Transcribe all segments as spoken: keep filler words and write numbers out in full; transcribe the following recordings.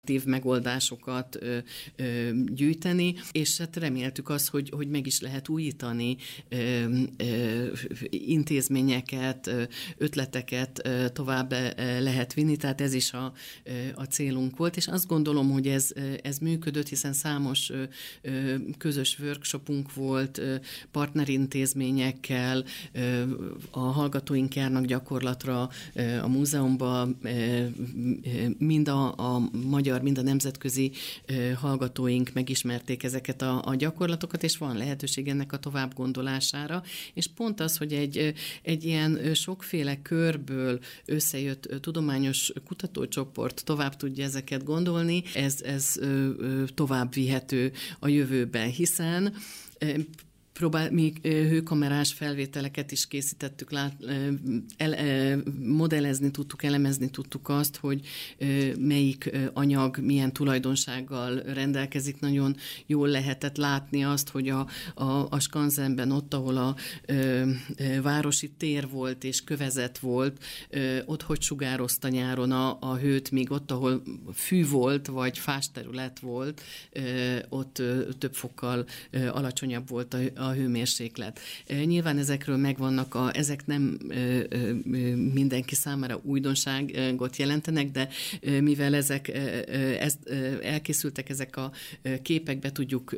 megoldásokat ö, ö, gyűjteni, és hát reméltük azt, hogy, hogy meg is lehet újítani ö, ö, intézményeket, ö, ötleteket ö, tovább ö, lehet vinni, tehát ez is a, ö, a célunk volt, és azt gondolom, hogy ez, ez működött, hiszen számos ö, ö, közös workshopunk volt, ö, partnerintézményekkel, ö, a hallgatóink járnak gyakorlatra ö, a múzeumba, ö, mind a, a magyar mind a nemzetközi ö, hallgatóink megismerték ezeket a, a gyakorlatokat, és van lehetőség ennek a tovább gondolására, és pont az, hogy egy, egy ilyen sokféle körből összejött ö, tudományos kutatócsoport tovább tudja ezeket gondolni, ez, ez ö, ö, tovább vihető a jövőben, hiszen ö, Próbál, mi hőkamerás felvételeket is készítettük, lát, el, modellezni tudtuk, elemezni tudtuk azt, hogy melyik anyag milyen tulajdonsággal rendelkezik. Nagyon jól lehetett látni azt, hogy a, a, a skanzenben ott, ahol a, a városi tér volt és kövezet volt, ott hogy sugározta nyáron a, a hőt, míg ott, ahol fű volt, vagy fás terület volt, ott több fokkal alacsonyabb volt a a hőmérséklet. Nyilván ezekről megvannak, a, ezek nem mindenki számára újdonságot jelentenek, de mivel ezek ezt, elkészültek ezek a képek, be tudjuk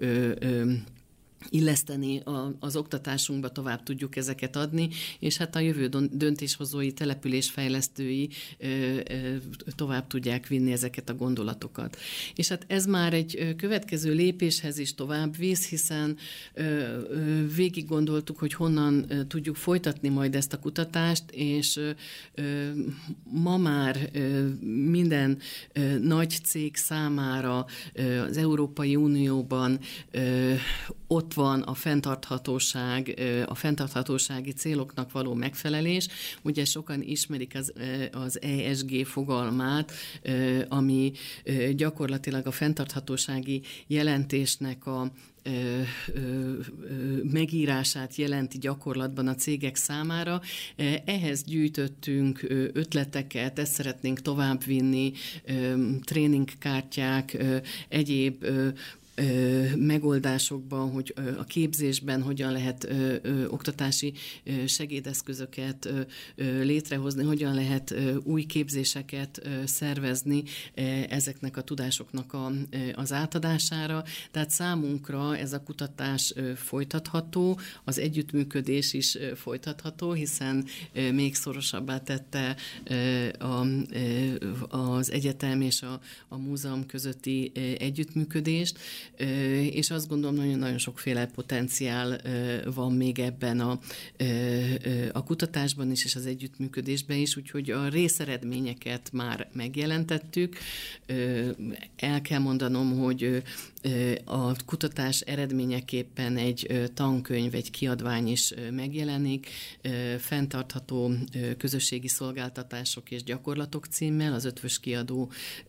illeszteni a, az oktatásunkba, tovább tudjuk ezeket adni, és hát a jövő döntéshozói, településfejlesztői ö, ö, tovább tudják vinni ezeket a gondolatokat. És hát ez már egy következő lépéshez is tovább visz, hiszen ö, ö, végig gondoltuk, hogy honnan ö, tudjuk folytatni majd ezt a kutatást, és ö, ö, ma már ö, minden ö, nagy cég számára ö, az Európai Unióban ö, ott van a fenntarthatóság, a fenntarthatósági céloknak való megfelelés. Ugye sokan ismerik az, az E S G fogalmát, ami gyakorlatilag a fenntarthatósági jelentésnek a Ö, ö, ö, megírását jelenti gyakorlatban a cégek számára. Ehhez gyűjtöttünk ötleteket, ezt szeretnénk továbbvinni, tréningkártyák, egyéb ö, Ö, megoldásokban, hogy ö, a képzésben hogyan lehet ö, ö, oktatási ö, segédeszközöket ö, ö, létrehozni, hogyan lehet ö, új képzéseket ö, szervezni ö, ezeknek a tudásoknak a, ö, az átadására. Tehát számunkra ez a kutatás ö, folytatható, az együttműködés is ö, folytatható, hiszen ö, még szorosabbá tette ö, a, ö, az egyetem és a, a múzeum közötti ö, együttműködést, és azt gondolom, hogy nagyon sokféle potenciál van még ebben a, a kutatásban is, és az együttműködésben is, úgyhogy a részeredményeket már megjelentettük. El kell mondanom, hogy a kutatás eredményeképpen egy tankönyv, egy kiadvány is megjelenik, fenntartható közösségi szolgáltatások és gyakorlatok címmel, az Ötvös Kiadó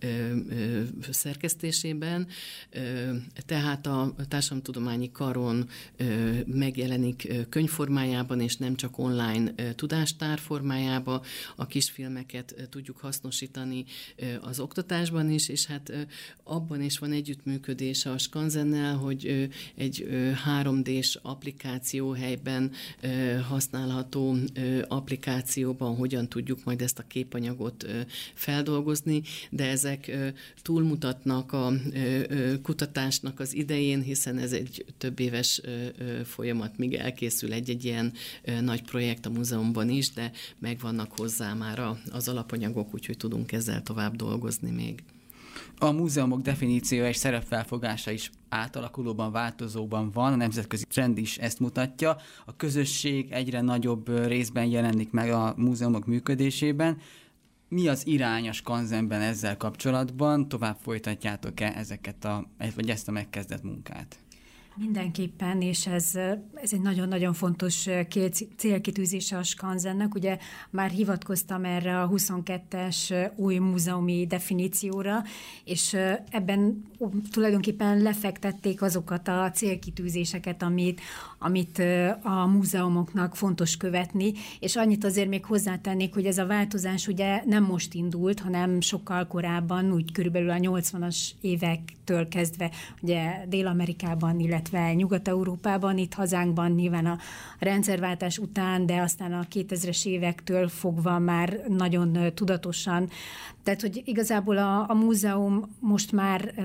szerkesztésében. Tehát a társadalomtudományi karon megjelenik könyvformájában, és nem csak online tudástár formájában. A kisfilmeket tudjuk hasznosítani az oktatásban is, és hát abban is van együttműködés a Skanzennel, hogy egy három dés applikáció helyben használható applikációban hogyan tudjuk majd ezt a képanyagot feldolgozni, de ezek túlmutatnak a kutatásnak az idején, hiszen ez egy több éves folyamat, míg elkészül egy-egy ilyen nagy projekt a múzeumban is, de megvannak hozzá már az alapanyagok, úgyhogy tudunk ezzel tovább dolgozni még. A múzeumok definíciója és szerepfelfogása is átalakulóban, változóban van, a nemzetközi trend is ezt mutatja. A közösség egyre nagyobb részben jelenik meg a múzeumok működésében. Mi az irány a Skanzenben ezzel kapcsolatban? Tovább folytatjátok-e ezeket a, vagy ezt a megkezdett munkát? Mindenképpen, és ez, ez egy nagyon-nagyon fontos célkitűzése a Skansennek. Ugye már hivatkoztam erre a huszonkettes új múzeumi definícióra, és ebben tulajdonképpen lefektették azokat a célkitűzéseket, amit, amit a múzeumoknak fontos követni, és annyit azért még hozzátennék, hogy ez a változás ugye nem most indult, hanem sokkal korábban, úgy körülbelül a nyolcvanas évektől kezdve, ugye Dél-Amerikában, illetve Nyugat-Európában, itt hazánkban nyilván a rendszerváltás után, de aztán a kétezres évektől fogva már nagyon tudatosan. Tehát, hogy igazából a, a múzeum most már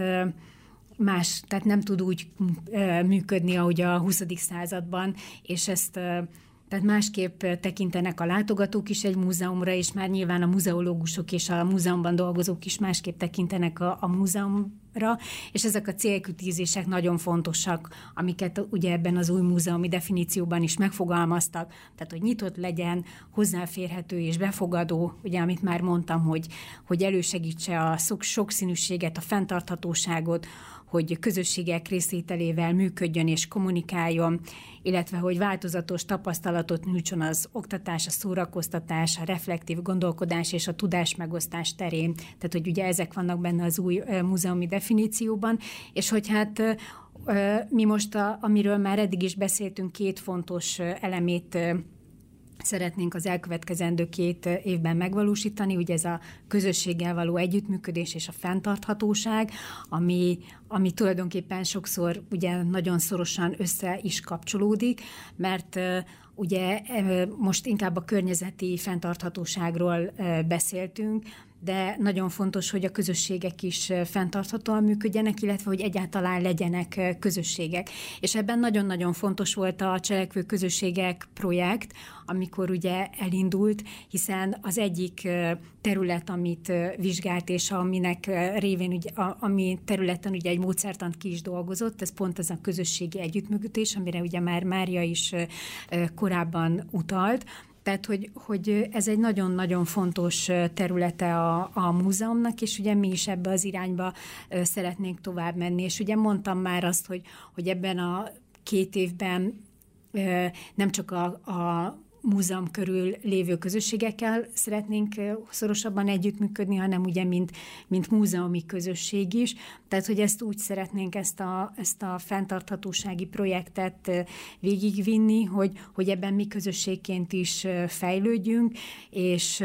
más, tehát nem tud úgy működni, ahogy a huszadik században, és ezt tehát másképp tekintenek a látogatók is egy múzeumra, és már nyilván a muzeológusok és a múzeumban dolgozók is másképp tekintenek a, a múzeumra, és ezek a célkitűzések nagyon fontosak, amiket ugye ebben az új múzeumi definícióban is megfogalmaztak, tehát hogy nyitott legyen, hozzáférhető és befogadó, ugye amit már mondtam, hogy, hogy elősegítse a sokszínűséget, a fenntarthatóságot, hogy közösségek részvételével működjön és kommunikáljon, illetve hogy változatos tapasztalatot nyújtson az oktatás, a szórakoztatás, a reflektív gondolkodás és a tudásmegosztás terén. Tehát, hogy ugye ezek vannak benne az új múzeumi definícióban, és hogy hát mi most, a, amiről már eddig is beszéltünk, két fontos elemét szeretnénk az elkövetkezendő két évben megvalósítani, ugye ez a közösséggel való együttműködés és a fenntarthatóság, ami, ami tulajdonképpen sokszor ugye nagyon szorosan össze is kapcsolódik, mert ugye most inkább a környezeti fenntarthatóságról beszéltünk, de nagyon fontos, hogy a közösségek is fenntarthatóan működjenek, illetve hogy egyáltalán legyenek közösségek. És ebben nagyon-nagyon fontos volt a Cselekvő Közösségek projekt, amikor ugye elindult, hiszen az egyik terület, amit vizsgált, és aminek révén, ugye, ami területen ugye egy módszertant ki is dolgozott, ez pont az a közösségi együttműködés, amire ugye már Mária is korábban utalt. Tehát, hogy, hogy ez egy nagyon-nagyon fontos területe a, a múzeumnak, és ugye mi is ebbe az irányba szeretnénk tovább menni. És ugye mondtam már azt, hogy, hogy ebben a két évben nem csak a, a múzeum körül lévő közösségekkel szeretnénk szorosabban együttműködni, hanem ugye mint, mint múzeumi közösség is. Tehát, hogy ezt úgy szeretnénk ezt a, ezt a fenntarthatósági projektet végigvinni, hogy, hogy ebben mi közösségként is fejlődjünk, és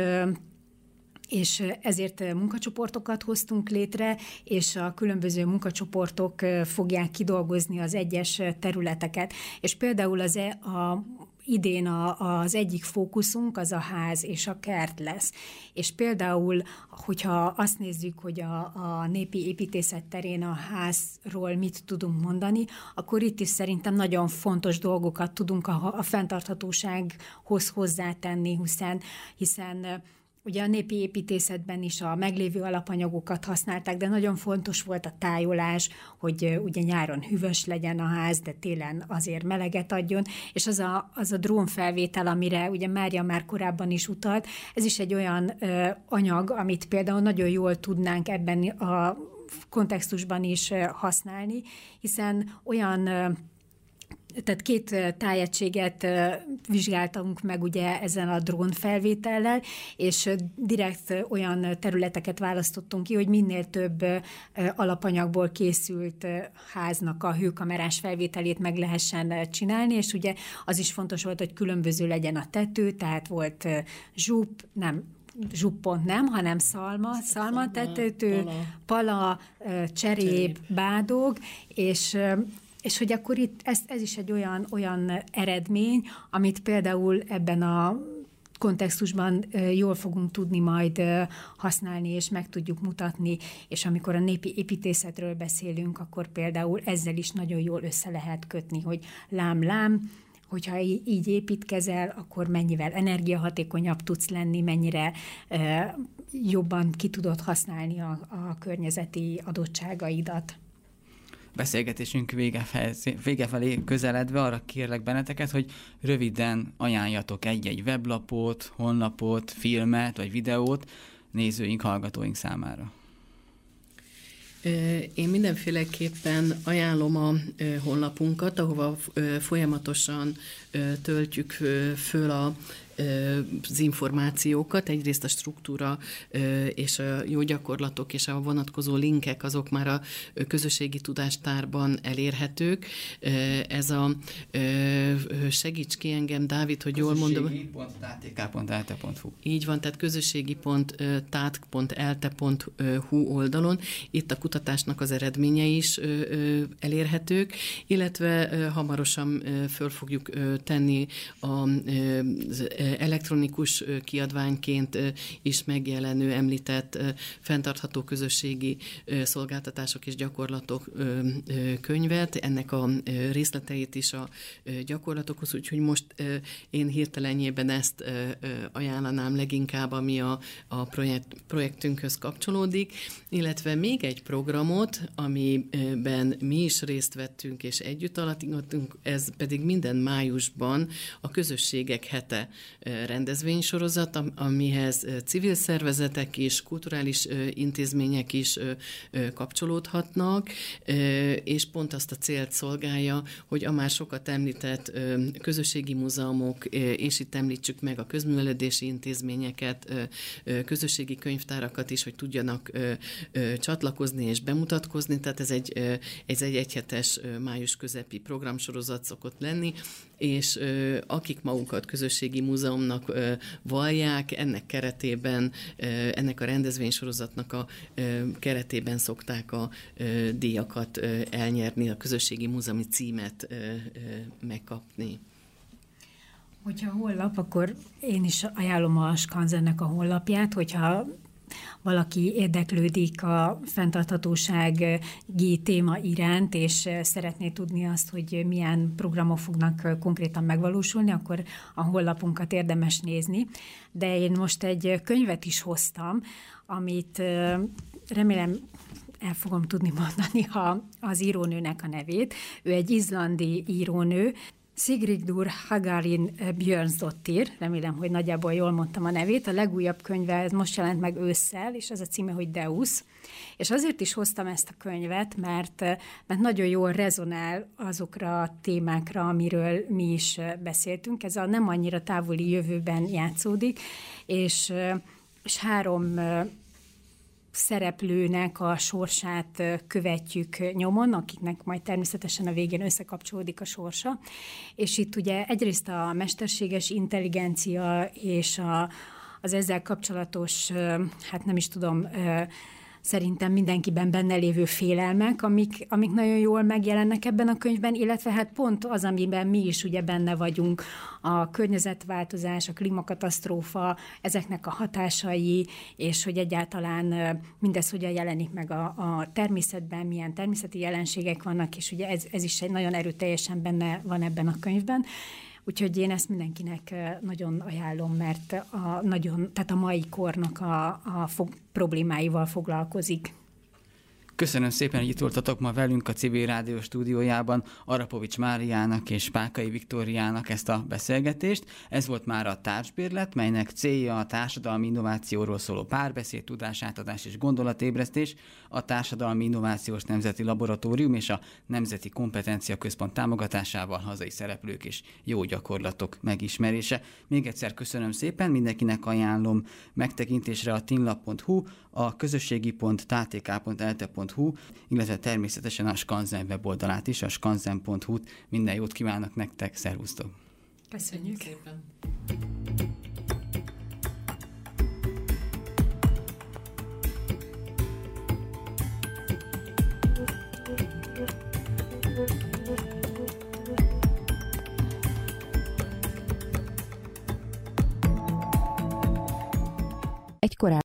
és ezért munkacsoportokat hoztunk létre, és a különböző munkacsoportok fogják kidolgozni az egyes területeket. És például az e, a idén a, az egyik fókuszunk az a ház és a kert lesz. És például, hogyha azt nézzük, hogy a, a népi építészet terén a házról mit tudunk mondani, akkor itt is szerintem nagyon fontos dolgokat tudunk a, a fenntarthatósághoz hozzátenni, hiszen, hiszen ugye a népi építészetben is a meglévő alapanyagokat használták, de nagyon fontos volt a tájolás, hogy ugye nyáron hűvös legyen a ház, de télen azért meleget adjon, és az a, az a drónfelvétel, amire ugye Mária már korábban is utalt, ez is egy olyan ö, anyag, amit például nagyon jól tudnánk ebben a kontextusban is használni, hiszen olyan ö, Tehát két tájegységet vizsgáltunk meg ugye ezen a drónfelvétellel, és direkt olyan területeket választottunk ki, hogy minél több alapanyagból készült háznak a hőkamerás felvételét meg lehessen csinálni, és ugye az is fontos volt, hogy különböző legyen a tető, tehát volt zsúp, nem, zsuppont nem, hanem szalma, szalma tetőtő, pala, cserép, bádog, és És hogy akkor itt ez, ez is egy olyan, olyan eredmény, amit például ebben a kontextusban jól fogunk tudni majd használni, és meg tudjuk mutatni, és amikor a népi építészetről beszélünk, akkor például ezzel is nagyon jól össze lehet kötni, hogy lám-lám, hogyha így építkezel, akkor mennyivel energiahatékonyabb tudsz lenni, mennyire jobban ki tudod használni a, a környezeti adottságaidat. Beszélgetésünk vége, fel, vége felé közeledve arra kérlek benneteket, hogy röviden ajánljatok egy-egy weblapot, honlapot, filmet vagy videót nézőink, hallgatóink számára. Én mindenféleképpen ajánlom a honlapunkat, ahova folyamatosan töltjük föl a az információkat, egyrészt a struktúra és a jó gyakorlatok és a vonatkozó linkek, azok már a közösségi tudástárban elérhetők. Ez a segíts ki engem, Dávid, hogy jól mondom. közösségi pont t t k pont e l t e pont h u. Így van, tehát közösségi pont t a t k pont e l t e pont h u oldalon. Itt a kutatásnak az eredményei is elérhetők, illetve hamarosan föl fogjuk tenni az elektronikus kiadványként is megjelenő, említett fenntartható közösségi szolgáltatások és gyakorlatok könyvet, ennek a részleteit is a gyakorlatokhoz, úgyhogy most én hirtelenjében ezt ajánlanám leginkább, ami a, a projekt, projektünkhöz kapcsolódik, illetve még egy programot, amiben mi is részt vettünk és együtt alakítottunk, ez pedig minden májusban a Közösségek hete rendezvénysorozat, amihez civil szervezetek és kulturális intézmények is kapcsolódhatnak, és pont azt a célt szolgálja, hogy a már sokat említett közösségi múzeumok, és itt említsük meg a közművelődési intézményeket, közösségi könyvtárakat is, hogy tudjanak csatlakozni és bemutatkozni, tehát ez egy, ez egy egyhetes május közepi programsorozat szokott lenni, és akik magukat közösségi múzeumnak vallják, ennek keretében, ennek a rendezvénysorozatnak a keretében szokták a díjakat elnyerni, a közösségi múzeumi címet megkapni. Hogyha honlap, akkor én is ajánlom a Skanzennek a honlapját, hogyha valaki érdeklődik a fenntarthatósági téma iránt, és szeretné tudni azt, hogy milyen programok fognak konkrétan megvalósulni, akkor a honlapunkat érdemes nézni. De én most egy könyvet is hoztam, amit remélem el fogom tudni mondani ha az írónőnek a nevét. Ő egy izlandi írónő, Sigríður Hagarin Björnsdóttir, remélem, hogy nagyjából jól mondtam a nevét. A legújabb könyve, ez most jelent meg ősszel, és az a címe, hogy Deus. És azért is hoztam ezt a könyvet, mert, mert nagyon jól rezonál azokra a témákra, amiről mi is beszéltünk. Ez a nem annyira távoli jövőben játszódik, és, és három szereplőnek a sorsát követjük nyomon, akiknek majd természetesen a végén összekapcsolódik a sorsa. És itt ugye egyrészt a mesterséges intelligencia és a, az ezzel kapcsolatos, hát nem is tudom, szerintem mindenkiben benne lévő félelmek, amik, amik nagyon jól megjelennek ebben a könyvben, illetve hát pont az, amiben mi is ugye benne vagyunk, a környezetváltozás, a klímakatasztrófa, ezeknek a hatásai, és hogy egyáltalán mindez hogyan jelenik meg a, a természetben, milyen természeti jelenségek vannak, és ugye ez, ez is egy nagyon erőteljesen benne van ebben a könyvben. Úgyhogy én ezt mindenkinek nagyon ajánlom, mert a, nagyon, tehát a mai kornak a, a fog, problémáival foglalkozik. Köszönöm szépen, hogy itt voltatok ma velünk a Civil Rádió stúdiójában, Arapovics Máriának és Pákai Viktóriának ezt a beszélgetést. Ez volt már a Társbérlet, melynek célja a társadalmi innovációról szóló párbeszéd, tudásátadás és gondolatébresztés, a Társadalmi Innovációs Nemzeti Laboratórium és a Nemzeti Kompetencia Központ támogatásával hazai szereplők és jó gyakorlatok megismerése. Még egyszer köszönöm szépen, mindenkinek ajánlom megtekintésre a tinlap pont hu, a közösségi pont t a t k pont e l t e pont h u, illetve természetesen a Skanzen weboldalát is, a skanzen pont hu-t. Minden jót kívánok nektek, szervusztok! Köszönjük szépen! Egy korábbi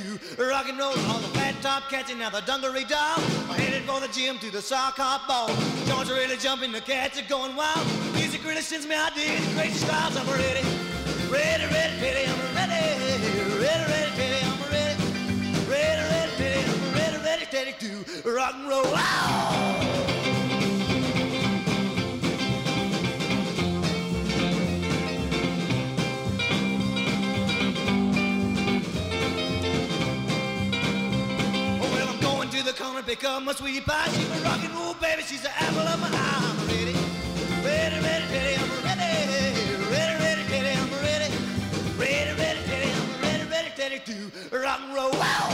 to rock and roll on the flat top catching now the dungaree doll. I'm headed for the gym to the sock hop ball. Joints are really jumping, the cats are going wild. Music really sends me ideas, crazy styles. I'm ready, ready, ready, ready, I'm ready, ready, ready, ready, I'm ready, ready, ready, ready, I'm ready, ready, ready to rock and roll. Ow! Pick up my sweetie pie, she's a rock and roll baby, she's the apple of my eye. I'm ready, ready, ready, ready, I'm ready, ready, ready, ready, I'm ready, ready, ready, ready, I'm ready, ready, ready to rock and roll. Wow!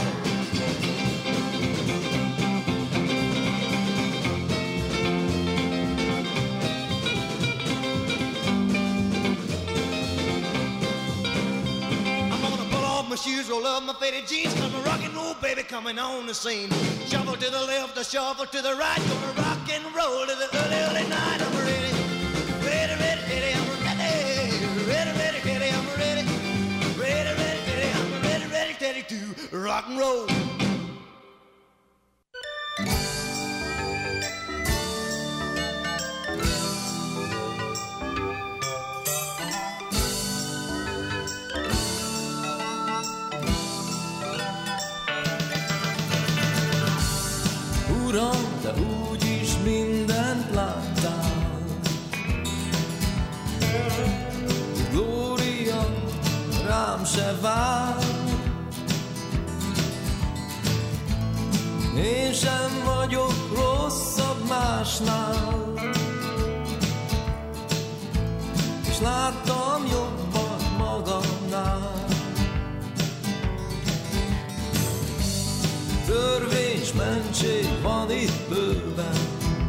My shoes, roll up my faded jeans, cause my rock and roll baby coming on the scene. Shuffle to the left, a shuffle to the right, gonna rock and roll to the early, early night. I'm ready, ready, ready, ready, I'm ready, ready, ready, ready, I'm ready, ready, ready, ready, I'm ready, ready, ready to rock and roll. Uram, de úgyis mindent láttál. Glória rám se vár. Én sem vagyok rosszabb másnál, és láttam jobban magamnál. Törvény s mentség van itt bőven,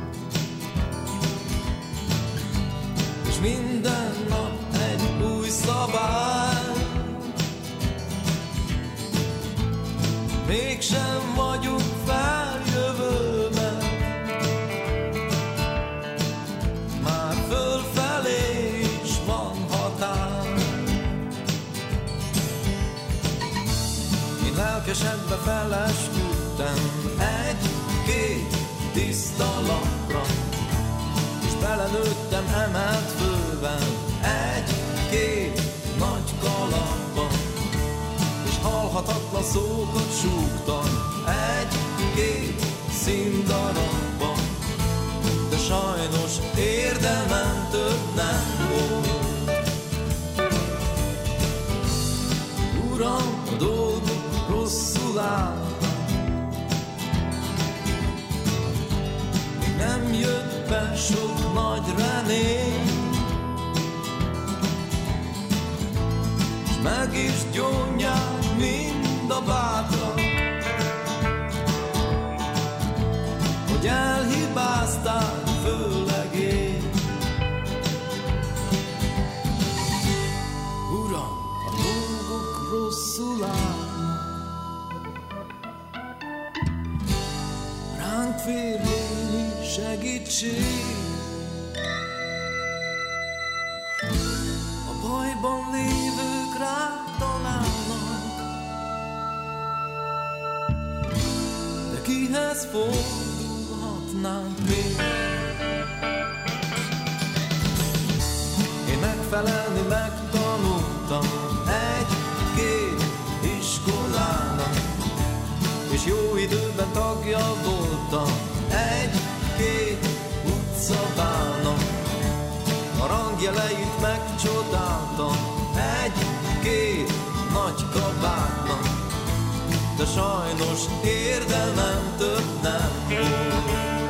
és minden nap egy új szabály. Mégsem vagyunk feljövőben, már fölfelé is van határ. Én lelkesedve felesküdtem egy-két tiszta lapra, és belenőttem emelt főben egy-két nagy kalapba, és halhatatlan szókat súgtam egy-két színdarabba, de sajnos érdemem több nem volt. Uram, a dolgok rosszul állnak, nem jött be sok nagy remény, s meg is gyónják mind a bátrak, hogy elhibázták, főleg én. Uram, a dolgok rosszul állnak, ránk fér némi segítség. A bajban lévők ránk találnak, de kihez fordulhatnánk még? Én megfelelni megtanultam egy-két iskolának, és jó időben tagja voltam egy-két utcabának. A rangjeleit megcsodáltam egy-két nagy kabátnak, de sajnos érdemem több nem volt.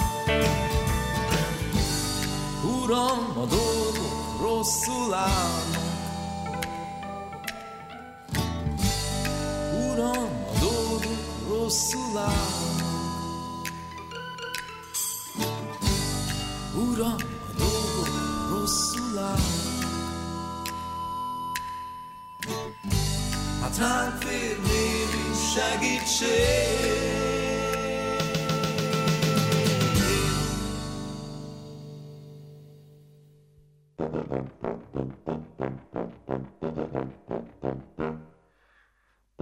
Uram, a dolgok rosszul állnak, Uram, a dolgok rosszul állnak, Uram, a dolgok rosszul állnak. Hát ránk fér némi segítség.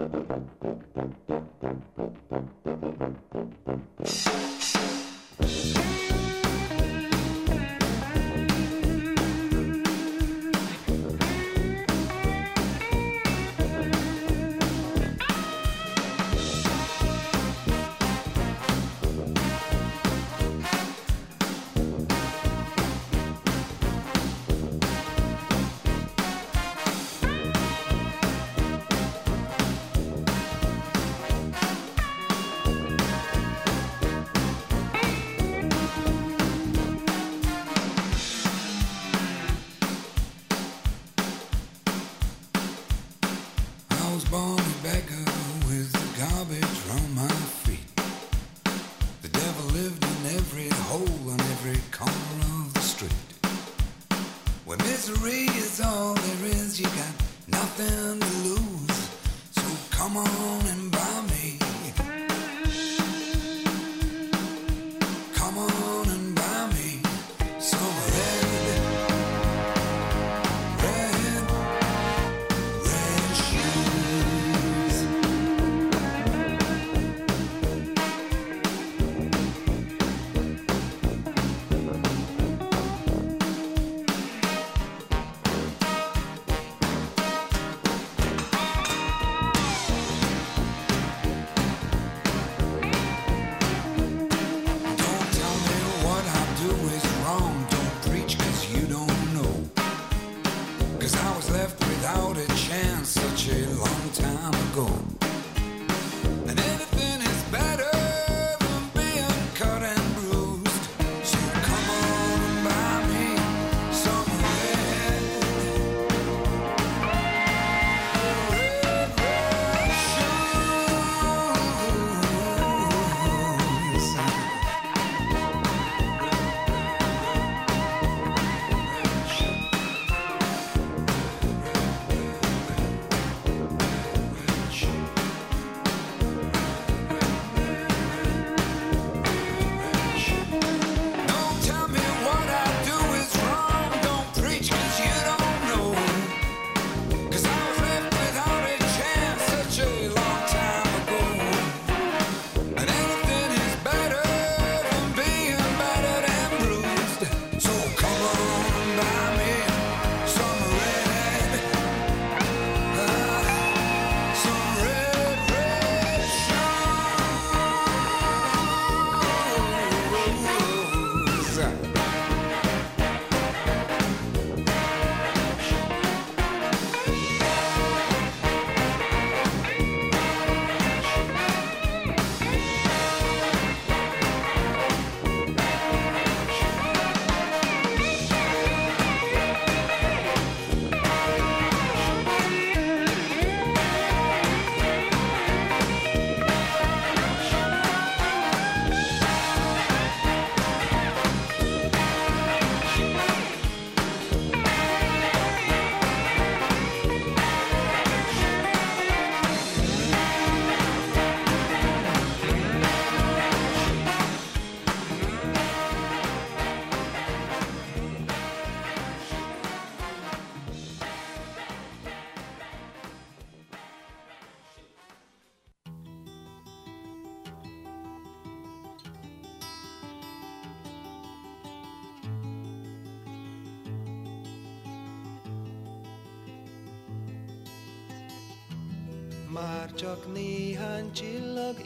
Már csak néhány csillag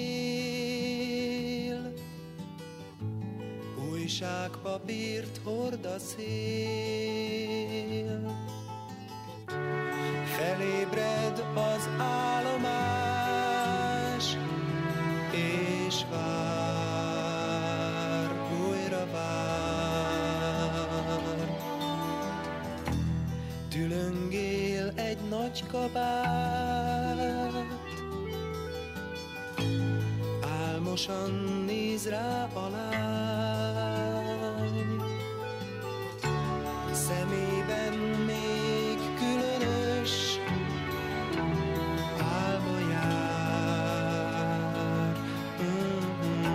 él, újságpapírt hord a szél. Felébred az állomás, és vár, újra vár. Tülöngél egy nagy kabát, álmosan néz rá a lány. Szemében még különös álma jár. Mm-hmm.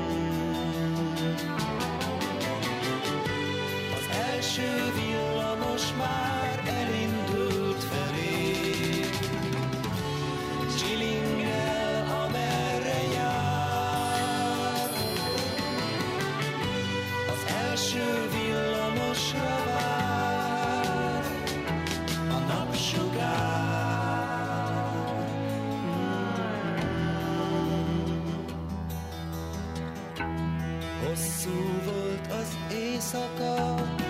Az első villamos már elindult felé, csiling Hosszú volt az éjszaka,